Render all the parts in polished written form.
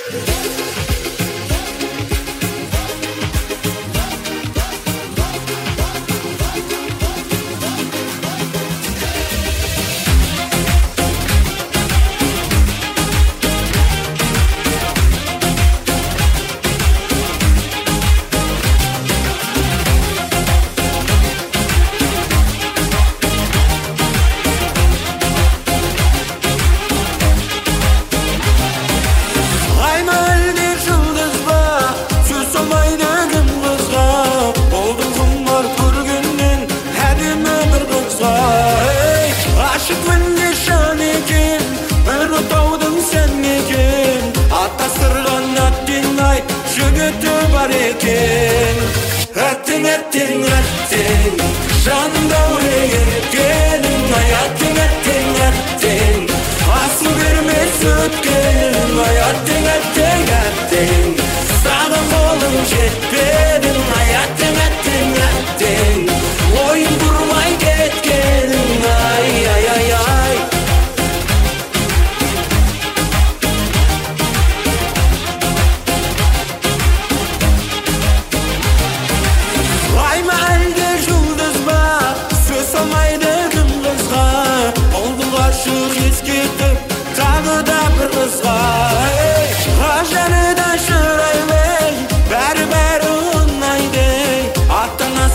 Atting, atting, atting, жанымда өрегенің, ай аттың, аттың, аттың, асыл бермес өткенің, ай аттың, аттың, аттың, саған қолым жетпедің, ай аттың, аттың, аттың, ойын құрмай кеткенің, ай, ай, ай, ай.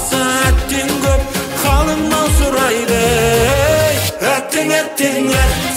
Atting, atting, atting.